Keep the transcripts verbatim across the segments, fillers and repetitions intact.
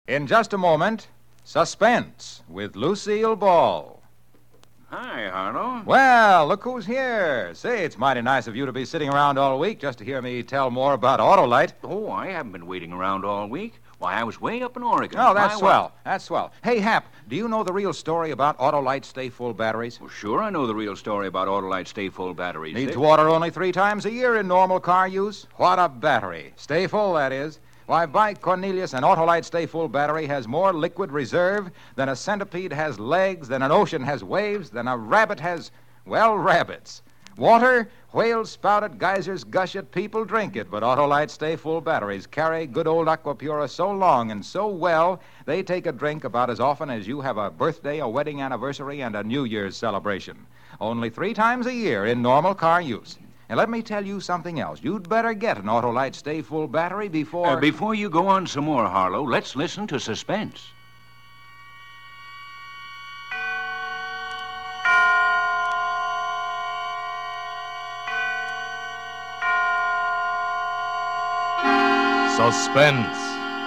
In just a moment, Suspense with Lucille Ball. Hi, Harlow. Well, look who's here. Say, it's mighty nice of you to be sitting around all week just to hear me tell more about Autolite. Oh, I haven't been waiting around all week. Why, I was way up in Oregon. Oh, that's I swell. wa- That's swell. Hey, Hap, do you know the real story about Autolite Stay Full batteries? Well, sure, I know the real story about Autolite Stay Full batteries. Need They- to water only three times a year in normal car use? What a battery. Stay full, that is. Why, by Cornelius, an Autolite Stay Full battery has more liquid reserve than a centipede has legs, than an ocean has waves, than a rabbit has, well, rabbits. Water, whales spout it, geysers gush it, people drink it, but Autolite Stay Full batteries carry good old Aquapura so long and so well, they take a drink about as often as you have a birthday, a wedding anniversary, and a New Year's celebration. Only three times a year in normal car use. And let me tell you something else. You'd better get an Autolite Stay Full battery before... Uh, before you go on some more, Harlow, let's listen to Suspense. Suspense.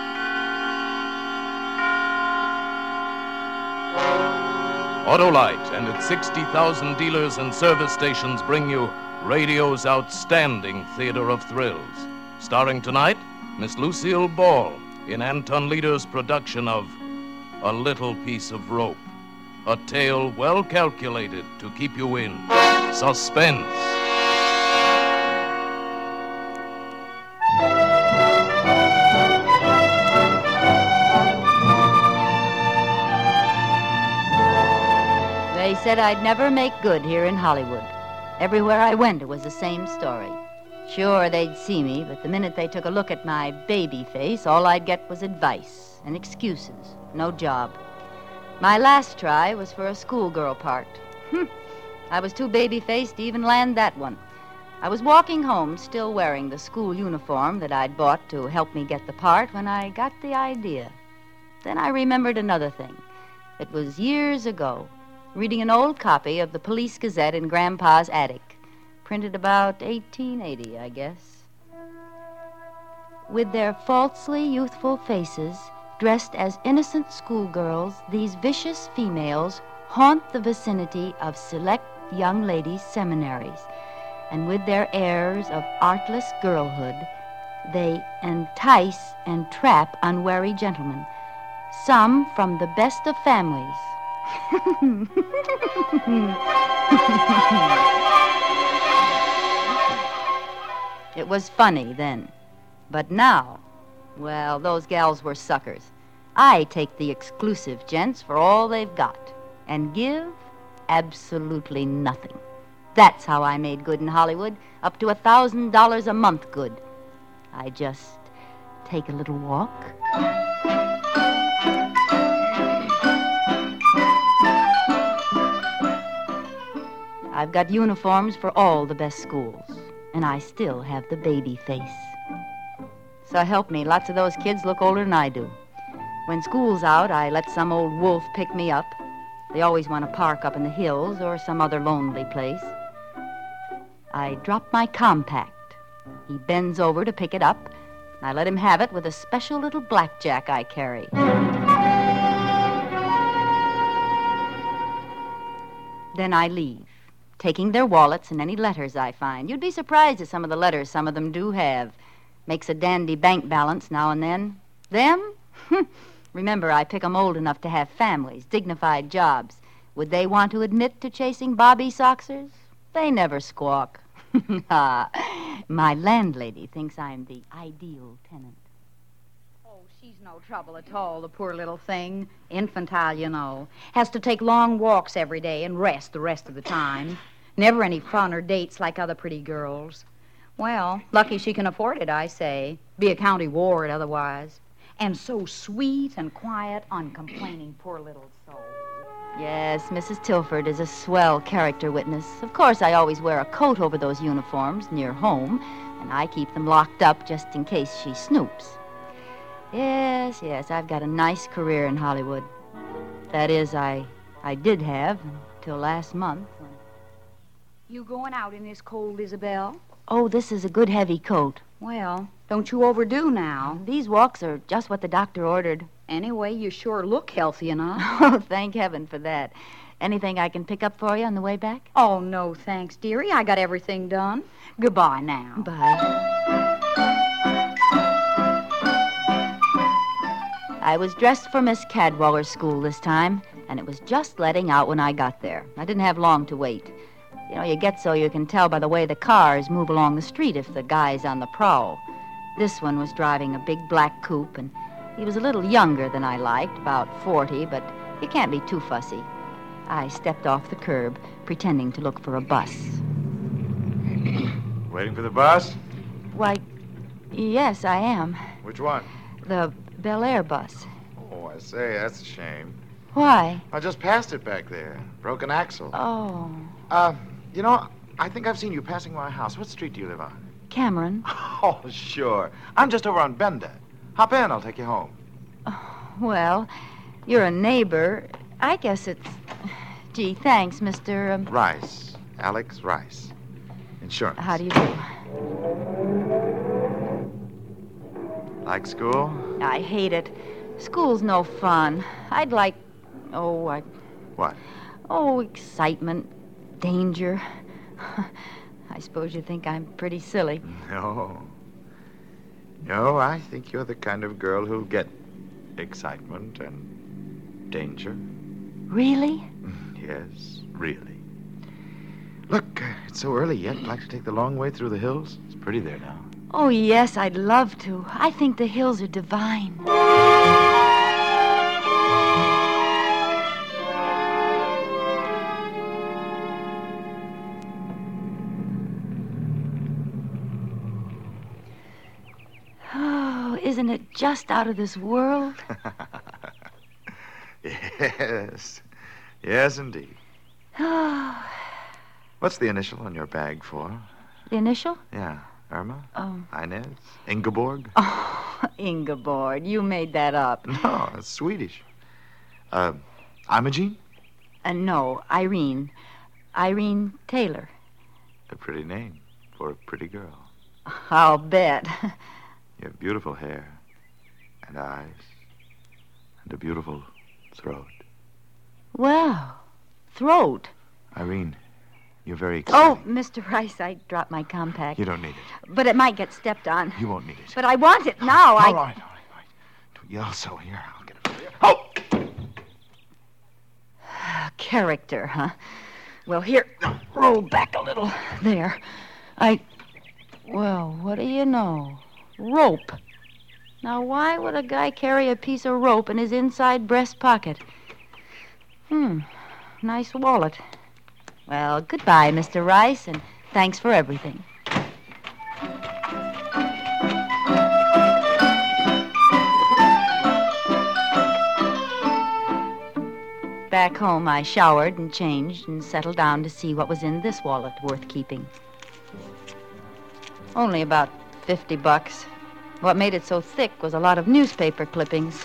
Autolite and its sixty thousand dealers and service stations bring you radio's outstanding theater of thrills. Starring tonight, Miss Lucille Ball in Anton Leader's production of A Little Piece of Rope. A tale well calculated to keep you in suspense. They said I'd never make good here in Hollywood. Everywhere I went, it was the same story. Sure, they'd see me, but the minute they took a look at my baby face, all I'd get was advice and excuses. No job. My last try was for a schoolgirl part. I was too baby-faced to even land that one. I was walking home, still wearing the school uniform that I'd bought to help me get the part, when I got the idea. Then I remembered another thing. It was years ago, reading an old copy of the Police Gazette in Grandpa's attic. Printed about eighteen eighty, I guess. With their falsely youthful faces, dressed as innocent schoolgirls, these vicious females haunt the vicinity of select young ladies' seminaries. And with their airs of artless girlhood, they entice and trap unwary gentlemen, some from the best of families. It was funny then. But now, well, those gals were suckers. I take the exclusive gents for all they've got and give absolutely nothing. That's how I made good in Hollywood, up to a thousand dollars a month good. I just take a little walk. I've got uniforms for all the best schools, and I still have the baby face. So help me, lots of those kids look older than I do. When school's out, I let some old wolf pick me up. They always want to park up in the hills or some other lonely place. I drop my compact. He bends over to pick it up. I let him have it with a special little blackjack I carry. Then I leave, taking their wallets and any letters I find. You'd be surprised at some of the letters some of them do have. Makes a dandy bank balance now and then. Them? Remember, I pick 'em old enough to have families, dignified jobs. Would they want to admit to chasing Bobby Soxers? They never squawk. My landlady thinks I'm the ideal tenant. Oh, she's no trouble at all, the poor little thing. Infantile, you know. Has to take long walks every day and rest the rest of the time. Never any fun or dates like other pretty girls. Well, lucky she can afford it, I say. Be a county ward otherwise. And so sweet and quiet, uncomplaining, poor little soul. Yes, Missus Tilford is a swell character witness. Of course, I always wear a coat over those uniforms near home, and I keep them locked up just in case she snoops. Yes, yes, I've got a nice career in Hollywood. That is, I I did have until last month. You going out in this cold, Isabel? Oh, this is a good heavy coat. Well, don't you overdo now. These walks are just what the doctor ordered. Anyway, you sure look healthy enough. Oh, thank heaven for that. Anything I can pick up for you on the way back? Oh, no, thanks, dearie. I got everything done. Goodbye now. Bye. I was dressed for Miss Cadwaller's school this time, and it was just letting out when I got there. I didn't have long to wait. You know, you get so you can tell by the way the cars move along the street if the guy's on the prowl. This one was driving a big black coupe, and he was a little younger than I liked, about forty, but you can't be too fussy. I stepped off the curb, pretending to look for a bus. Waiting for the bus? Why, yes, I am. Which one? The Bel Air bus. Oh, I say, that's a shame. Why? I just passed it back there. Broken axle. Oh, Uh, you know, I think I've seen you passing my house. What street do you live on? Cameron. Oh, sure. I'm just over on Benda. Hop in, I'll take you home. Well, you're a neighbor. I guess it's... Gee, thanks, Mister Um, Rice. Alex Rice. Insurance. how do you do? Like school? I hate it. School's no fun. I'd like... Oh, I... What? Oh, excitement. Danger. I suppose you think I'm pretty silly. No. No, I think you're the kind of girl who'll get excitement and danger. Really? Yes, really. Look, uh, it's so early yet. Like to take the long way through the hills? It's pretty there now. Oh, yes, I'd love to. I think the hills are divine. Oh, isn't it just out of this world? Yes. Yes, indeed. Oh, What's the initial on your bag for? the initial? Yeah. Irma? Oh. Inez? Ingeborg? Oh, Ingeborg, you made that up. No, it's Swedish. Uh, Imogene? Uh, no, Irene. Irene Taylor. A pretty name for a pretty girl. I'll bet. You have beautiful hair and eyes and a beautiful throat. Well, throat. Irene, you're very Oh, exciting. Mister Rice, I dropped my compact. You don't need it. But it might get stepped on. You won't need it. But I want it now. All I... right, all right, all right. Don't yell so. Here, I'll get it for you. Oh! Character, huh? Well, here, roll back a little. There. I... Well, what do you know? Rope. Now, why would a guy carry a piece of rope in his inside breast pocket? Hmm. Nice wallet. Well, goodbye, Mister Rice, and thanks for everything. Back home, I showered and changed and settled down to see what was in this wallet worth keeping. Only about fifty bucks. What made it so thick was a lot of newspaper clippings.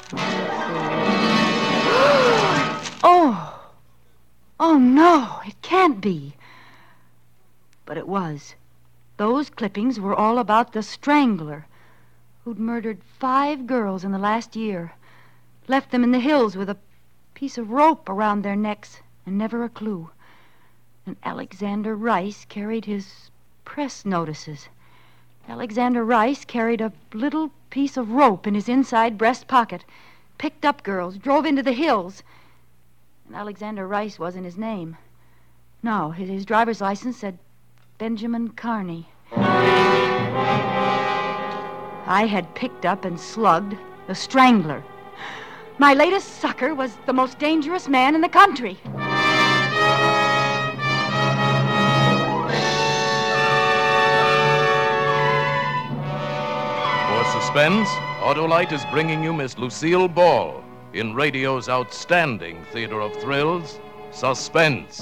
Oh! Oh, no, it can't be. But it was. Those clippings were all about the Strangler, who'd murdered five girls in the last year, left them in the hills with a piece of rope around their necks and never a clue. And Alexander Rice carried his press notices. Alexander Rice carried a little piece of rope in his inside breast pocket, picked up girls, drove into the hills. And Alexander Rice wasn't his name. No, his, his driver's license said Benjamin Carney. I had picked up and slugged the Strangler. My latest sucker was the most dangerous man in the country. For suspense, Autolite is bringing you Miss Lucille Ball in radio's outstanding theater of thrills, Suspense.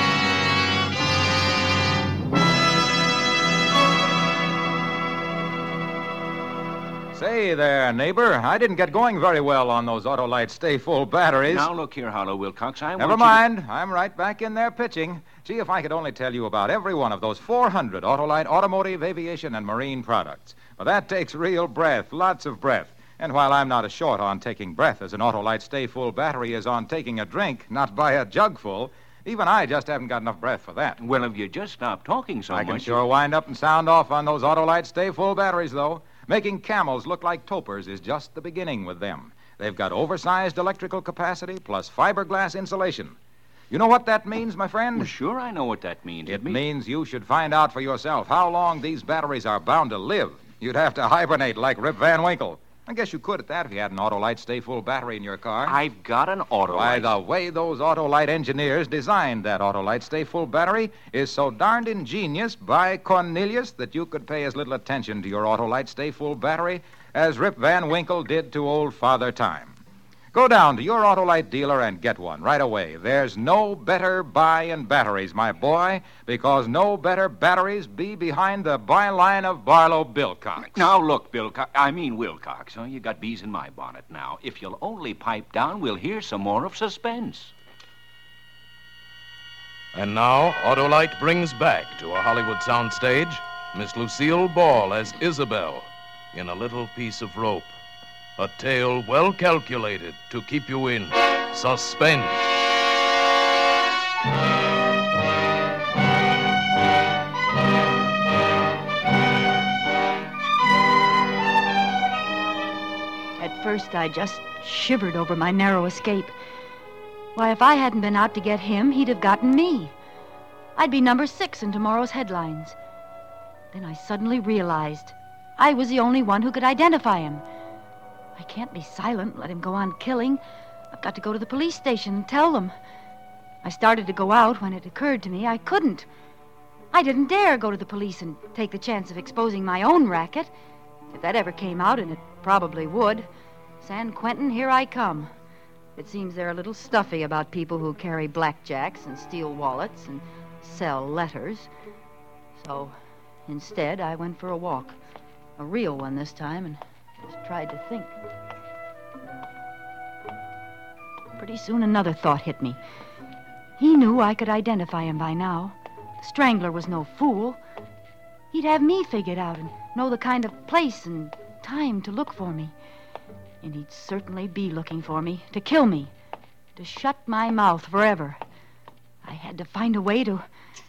Say there, neighbor. I didn't get going very well on those Autolite Stay Full batteries. Now, look here, Harlow Wilcox. I Never want you to- mind. I'm right back in there pitching. Gee, if I could only tell you about every one of those four hundred Autolite automotive, aviation, and marine products. But that takes real breath, lots of breath. And while I'm not as short on taking breath as an Autolite Stay Full battery is on taking a drink, not by a jugful, even I just haven't got enough breath for that. Well, if you just stop talking so I much... can sure wind up and sound off on those Autolite Stay Full batteries, though. Making camels look like topers is just the beginning with them. They've got oversized electrical capacity plus fiberglass insulation. You know what that means, my friend? Well, sure, I know what that means. It means you should find out for yourself how long these batteries are bound to live. You'd have to hibernate like Rip Van Winkle. I guess you could at that if you had an Autolite Stay Full battery in your car. I've got an Autolite. Why, the way those Autolite engineers designed that Autolite Stay Full battery is so darned ingenious by Cornelius that you could pay as little attention to your Autolite Stay Full battery as Rip Van Winkle did to old Father Time. Go down to your Autolite dealer and get one right away. There's no better buy in batteries, my boy, because no better batteries be behind the byline of Barlow Bilcox. Now, look, Bill, Co- I mean Wilcox. Huh? You got bees in my bonnet now. If you'll only pipe down, we'll hear some more of suspense. And now, Autolite brings back to a Hollywood soundstage Miss Lucille Ball as Isabel in A Little Piece of Rope. A tale well calculated to keep you in suspense. At first, I just shivered over my narrow escape. Why, if I hadn't been out to get him, he'd have gotten me. I'd be number six in tomorrow's headlines. Then I suddenly realized I was the only one who could identify him. I can't be silent, let him go on killing. I've got to go to the police station and tell them. I started to go out when it occurred to me I couldn't. I didn't dare go to the police and take the chance of exposing my own racket. If that ever came out, and it probably would, San Quentin, here I come. It seems they're a little stuffy about people who carry blackjacks and steal wallets and sell letters. So, instead, I went for a walk. A real one this time, and just tried to think. Pretty soon another thought hit me. He knew I could identify him by now. The Strangler was no fool. He'd have me figured out and know the kind of place and time to look for me. And he'd certainly be looking for me, to kill me, to shut my mouth forever. I had to find a way to...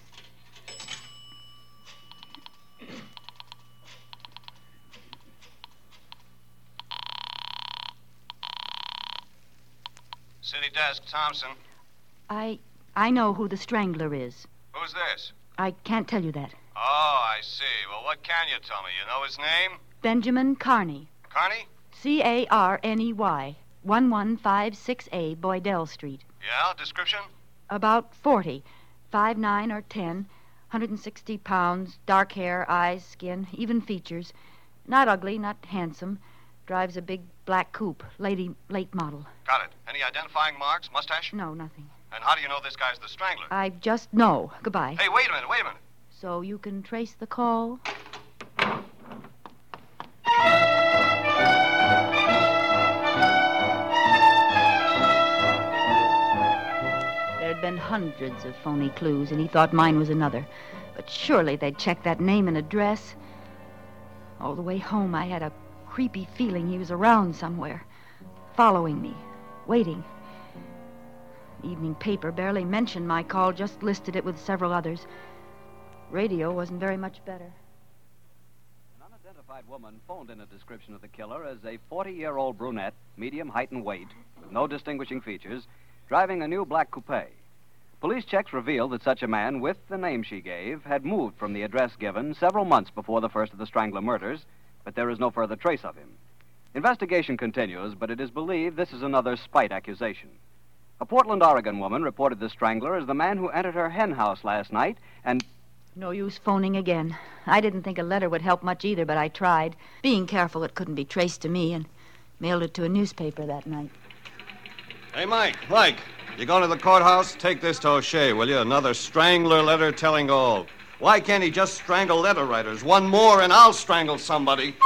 City desk, Thompson. I... I know who the Strangler is. Who's this? I can't tell you that. Oh, I see. Well, what can you tell me? You know his name? Benjamin Carney. Carney? C A R N E Y. one one five six A, Boydell Street. Yeah, description? About forty. Five nine or ten. one hundred sixty pounds. Dark hair, eyes, skin, even features. Not ugly, not handsome. Drives a big black coupe. Lady, late model. Got it. Any identifying marks? Mustache? No, nothing. And how do you know this guy's the Strangler? I just know. Goodbye. Hey, wait a minute, wait a minute. So you can trace the call? There'd been hundreds of phony clues, and he thought mine was another. But surely they'd check that name and address. All the way home, I had a creepy feeling he was around somewhere, following me, waiting. The evening paper barely mentioned my call, just listed it with several others. Radio wasn't very much better. An unidentified woman phoned in a description of the killer as a forty-year-old brunette, medium height and weight, with no distinguishing features, driving a new black coupe. Police checks revealed that such a man, with the name she gave, had moved from the address given several months before the first of the Strangler murders, but there is no further trace of him. Investigation continues, but it is believed this is another spite accusation. A Portland, Oregon woman reported the Strangler as the man who entered her hen house last night and... No use phoning again. I didn't think a letter would help much either, but I tried, being careful it couldn't be traced to me, and mailed it to a newspaper that night. Hey, Mike, Mike, you going to the courthouse? Take this to O'Shea, will you? Another Strangler letter telling all. Why can't he just strangle letter writers? One more and I'll strangle somebody.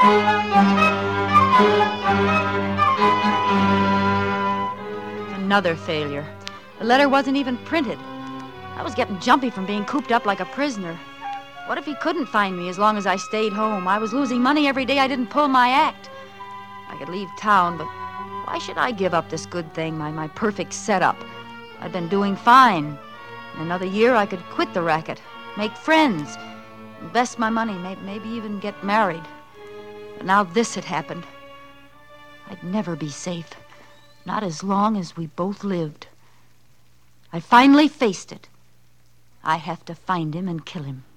Another failure. The letter wasn't even printed. I was getting jumpy from being cooped up like a prisoner. What if he couldn't find me as long as I stayed home? I was losing money every day I didn't pull my act. I could leave town, but why should I give up this good thing, my, my perfect setup? I'd been doing fine. In another year, I could quit the racket, make friends, invest my money, may, maybe even get married. But now this had happened. I'd never be safe, not as long as we both lived. I finally faced it. I have to find him and kill him.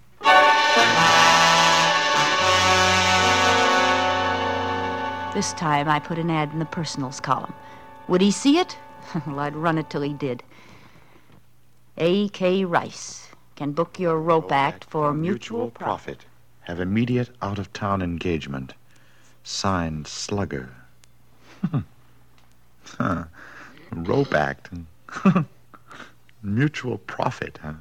This time I put an ad in the personals column. Would he see it? Well, I'd run it till he did. A K. Rice can book your rope act for mutual profit. Have immediate out-of-town engagement. Signed, Slugger. Huh. Rope act. Mutual profit, huh?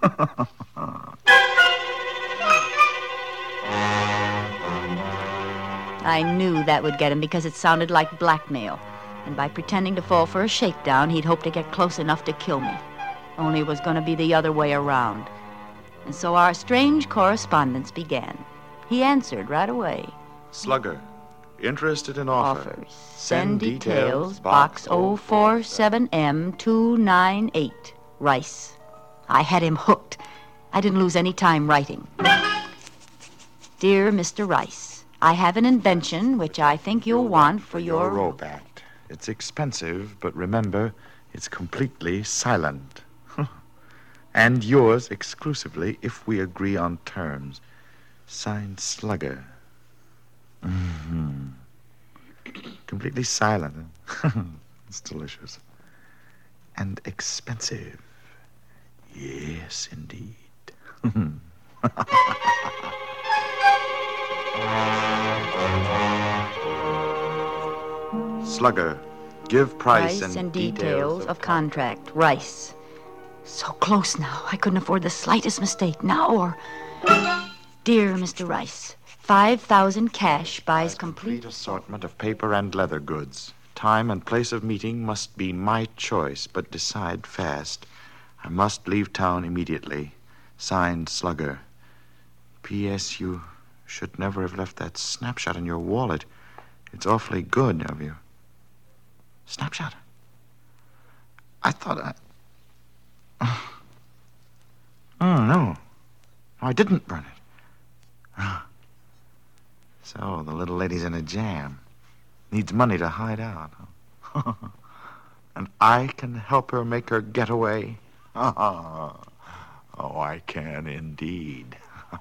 I knew that would get him because it sounded like blackmail. And by pretending to fall for a shakedown, he'd hope to get close enough to kill me. Only it was going to be the other way around. And so our strange correspondence began. He answered right away. Slugger, interested in offer. Offers. Send details, Box oh four seven M two nine eight. Rice. I had him hooked. I didn't lose any time writing. Dear Mister Rice, I have an invention which I think you'll want for your... Your rope act. It's expensive, but remember, it's completely silent. And yours exclusively if we agree on terms. Signed, Slugger. Mm-hmm. Completely silent. It's delicious. And expensive. Yes, indeed. Slugger, give price, Price and, and details, details of of contract. Rice. So close now. I couldn't afford the slightest mistake now or... Dear Mister Rice, five thousand cash buys complete... complete assortment of paper and leather goods. Time and place of meeting must be my choice, but decide fast. I must leave town immediately. Signed, Slugger. P S. You should never have left that snapshot in your wallet. It's awfully good of you. Snapshot? I thought I... Oh, no. I didn't burn it. So, the little lady's in a jam. Needs money to hide out. And I can help her make her getaway? Oh, I can indeed.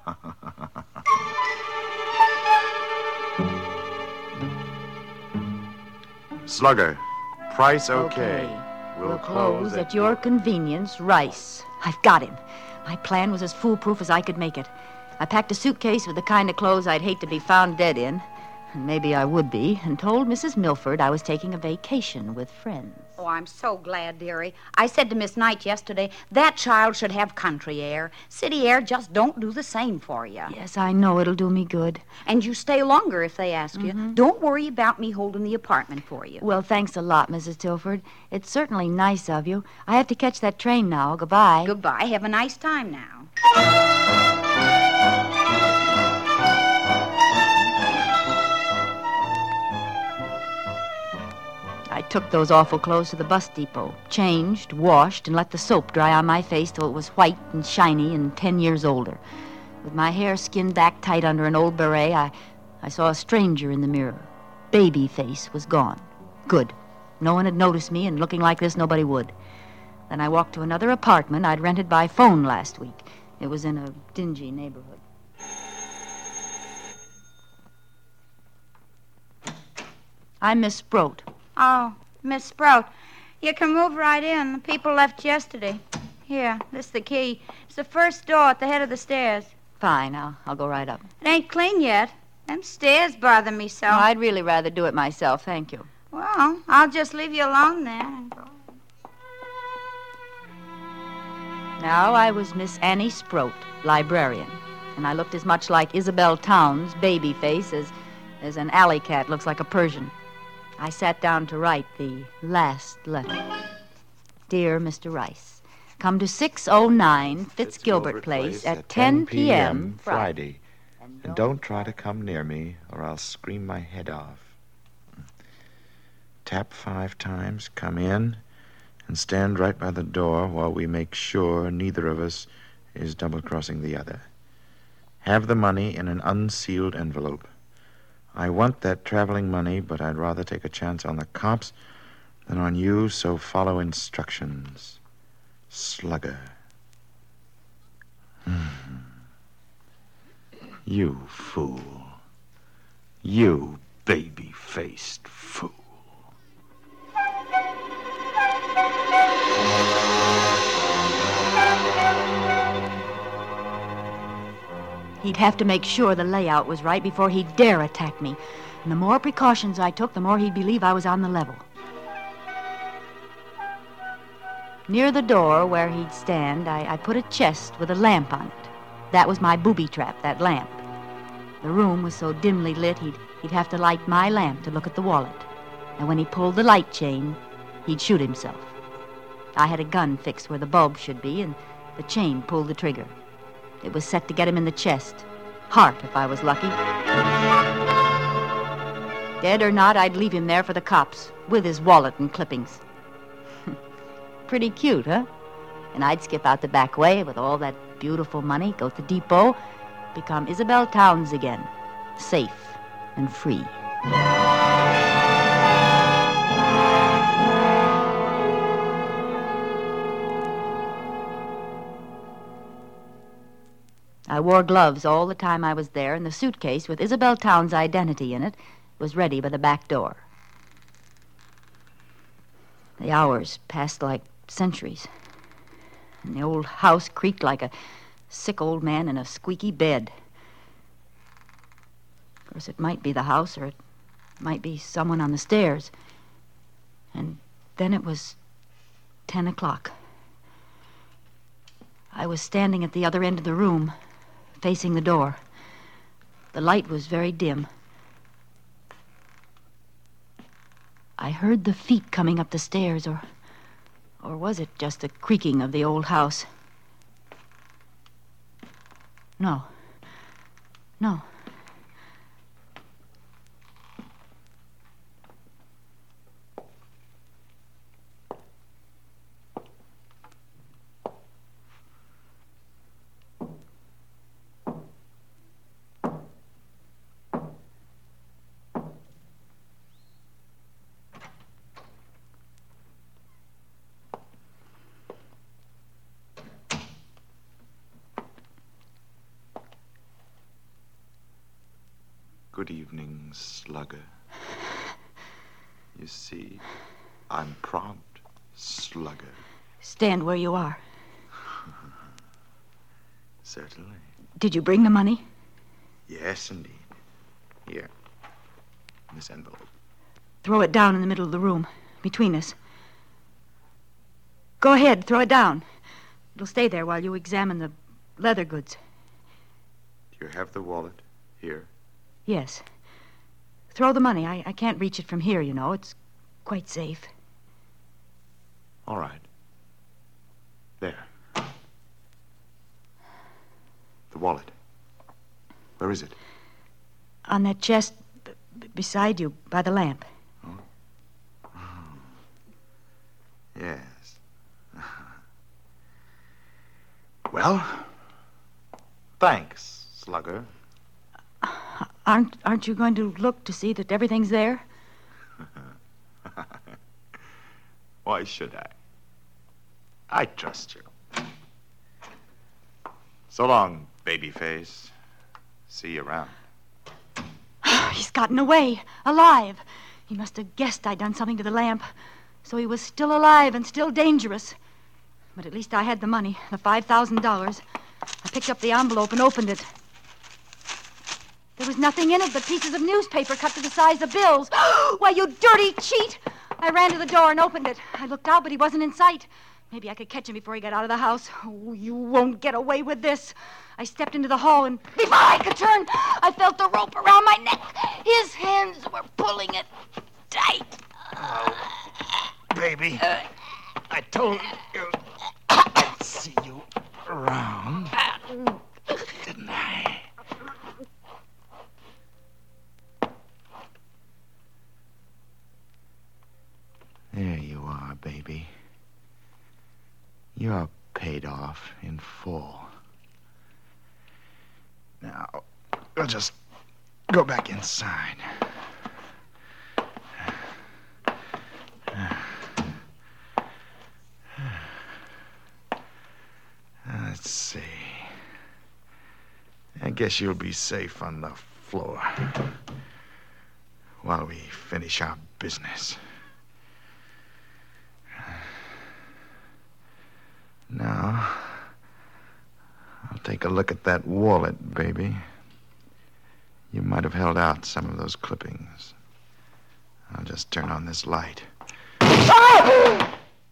Slugger, price okay. We'll close at your convenience, Rice. I've got him. My plan was as foolproof as I could make it. I packed a suitcase with the kind of clothes I'd hate to be found dead in, and maybe I would be, and told Missus Milford I was taking a vacation with friends. Oh, I'm so glad, dearie. I said to Miss Knight yesterday, that child should have country air. City air just don't do the same for you. Yes, I know it'll do me good. And you stay longer if they ask Mm-hmm. you. Don't worry about me holding the apartment for you. Well, thanks a lot, Missus Tilford. It's certainly nice of you. I have to catch that train now. Goodbye. Goodbye. Have a nice time now. I took those awful clothes to the bus depot, changed, washed, and let the soap dry on my face till it was white and shiny and ten years older. With my hair skinned back tight under an old beret, I, I saw a stranger in the mirror. Baby face was gone. Good. No one had noticed me, and looking like this, nobody would. Then I walked to another apartment I'd rented by phone last week. It was in a dingy neighborhood. I'm Miss Sproat. Oh, Miss Sprout, you can move right in. The people left yesterday. Here, this is the key. It's the first door at the head of the stairs. Fine, I'll, I'll go right up. It ain't clean yet. Them stairs bother me so. No, I'd really rather do it myself, thank you. Well, I'll just leave you alone then. Now I was Miss Annie Sproat, librarian, and I looked as much like Isabel Towns' baby face as, as an alley cat looks like a Persian. I sat down to write the last letter. Dear Mister Rice, come to six oh nine Fitzgilbert Place at ten p.m. Friday. And don't try to come near me, or I'll scream my head off. Tap five times, come in, and stand right by the door while we make sure neither of us is double-crossing the other. Have the money in an unsealed envelope. I want that traveling money, but I'd rather take a chance on the cops than on you, so follow instructions. Slugger. Hmm. You fool. You baby-faced fool. He'd have to make sure the layout was right before he'd dare attack me. And the more precautions I took, the more he'd believe I was on the level. Near the door where he'd stand, I, I put a chest with a lamp on it. That was my booby trap, that lamp. The room was so dimly lit, he'd, he'd have to light my lamp to look at the wallet. And when he pulled the light chain, he'd shoot himself. I had a gun fixed where the bulb should be, and the chain pulled the trigger. It was set to get him in the chest. Heart, if I was lucky. Dead or not, I'd leave him there for the cops, with his wallet and clippings. Pretty cute, huh? And I'd skip out the back way with all that beautiful money, go to the depot, become Isabel Towns again, safe and free. I wore gloves all the time I was there, and the suitcase with Isabel Towns' identity in it was ready by the back door. The hours passed like centuries, and the old house creaked like a sick old man in a squeaky bed. Of course, it might be the house, or it might be someone on the stairs. And then it was ten o'clock. I was standing at the other end of the room, facing the door. The light was very dim. I heard the feet coming up the stairs, or or was it just the creaking of the old house? No. No. Good evening, Slugger. You see, I'm prompt, Slugger. Stand where you are. Certainly. Did you bring the money? Yes, indeed. Here, in this envelope. Throw it down in the middle of the room, between us. Go ahead, throw it down. It'll stay there while you examine the leather goods. Do you have the wallet here? Yes. Throw the money. I, I can't reach it from here, you know. It's quite safe. All right. There. The wallet. Where is it? On that chest b- b- beside you, by the lamp. Oh. Oh. Yes. Well, thanks, Slugger. Aren't aren't you going to look to see that everything's there? Why should I? I trust you. So long, babyface. See you around. He's gotten away, alive. He must have guessed I'd done something to the lamp, so he was still alive and still dangerous. But at least I had the money, the five thousand dollars. I picked up the envelope and opened it. There was nothing in it but pieces of newspaper cut to the size of bills. Why, you dirty cheat! I ran to the door and opened it. I looked out, but he wasn't in sight. Maybe I could catch him before he got out of the house. Oh, you won't get away with this. I stepped into the hall, and before I could turn, I felt the rope around my neck. His hands were pulling it tight. Oh, baby. I told you I'd see you around. Didn't I? are, baby. You're paid off in full. Now, we'll just go back inside. Let's see. I guess you'll be safe on the floor while we finish our business. Now, I'll take a look at that wallet, baby. You might have held out some of those clippings. I'll just turn on this light. Ah!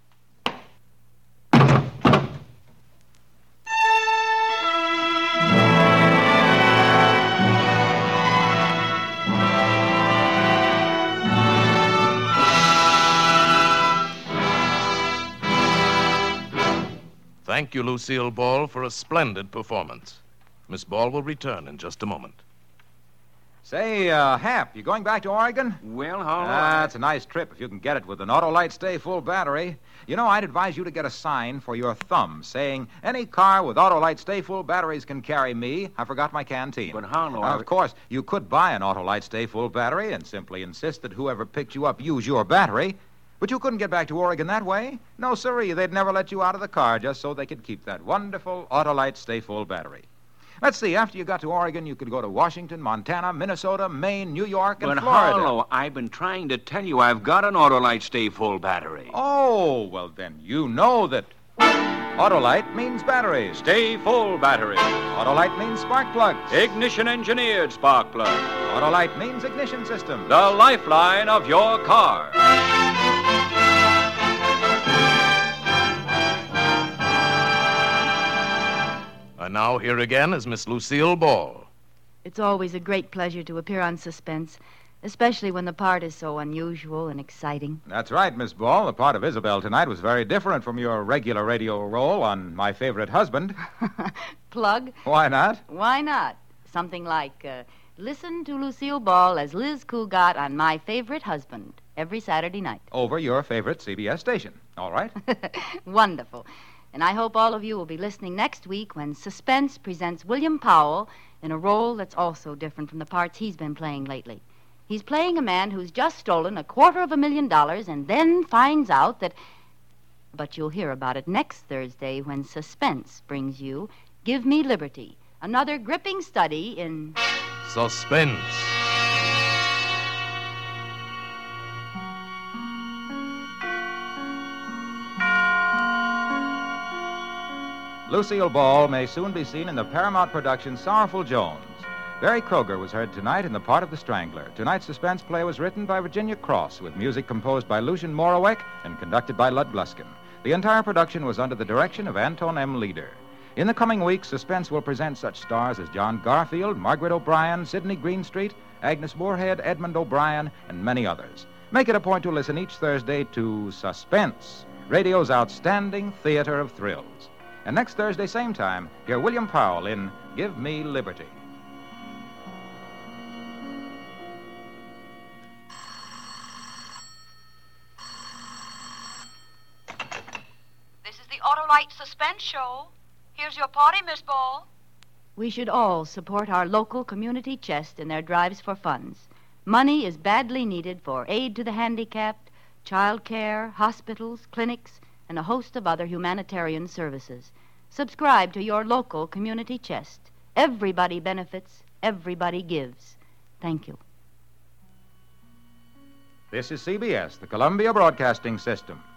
Thank you, Lucille Ball, for a splendid performance. Miss Ball will return in just a moment. Say, uh, Hap, you going back to Oregon? Well, how long? Ah, it's a nice trip if you can get it with an Autolite Stay Full battery. You know, I'd advise you to get a sign for your thumb saying, any car with Autolite Stay Full batteries can carry me. I forgot my canteen. But how long? Uh, of course, you could buy an Autolite Stay Full battery and simply insist that whoever picked you up use your battery. But you couldn't get back to Oregon that way. No, sirree, they'd never let you out of the car just so they could keep that wonderful Autolite Stay Full battery. Let's see, after you got to Oregon, you could go to Washington, Montana, Minnesota, Maine, New York, and but Florida. But, Harlow, I've been trying to tell you I've got an Autolite Stay Full battery. Oh, well, then you know that Autolite means batteries. Stay Full battery. Autolite means spark plugs. Ignition-engineered spark plug. Autolite means ignition system. The lifeline of your car. And now here again is Miss Lucille Ball. It's always a great pleasure to appear on Suspense, especially when the part is so unusual and exciting. That's right, Miss Ball. The part of Isabel tonight was very different from your regular radio role on My Favorite Husband. Plug? Why not? Why not? Something like, uh, listen to Lucille Ball as Liz Cougat on My Favorite Husband every Saturday night. Over your favorite C B S station. All right? Wonderful. And I hope all of you will be listening next week when Suspense presents William Powell in a role that's also different from the parts he's been playing lately. He's playing a man who's just stolen a quarter of a million dollars and then finds out that... But you'll hear about it next Thursday when Suspense brings you Give Me Liberty, another gripping study in... Suspense. Lucille Ball may soon be seen in the Paramount production Sorrowful Jones. Barry Kroger was heard tonight in the part of the Strangler. Tonight's suspense play was written by Virginia Cross, with music composed by Lucian Moraweck and conducted by Lud Gluskin. The entire production was under the direction of Anton M. Leader. In the coming weeks, Suspense will present such stars as John Garfield, Margaret O'Brien, Sidney Greenstreet, Agnes Moorehead, Edmund O'Brien, and many others. Make it a point to listen each Thursday to Suspense, radio's outstanding theater of thrills. And next Thursday, same time, hear William Powell in Give Me Liberty. This is the Autolite Suspense Show. Here's your party, Miss Ball. We should all support our local community chest in their drives for funds. Money is badly needed for aid to the handicapped, child care, hospitals, clinics, and a host of other humanitarian services. Subscribe to your local community chest. Everybody benefits, everybody gives. Thank you. This is C B S, the Columbia Broadcasting System.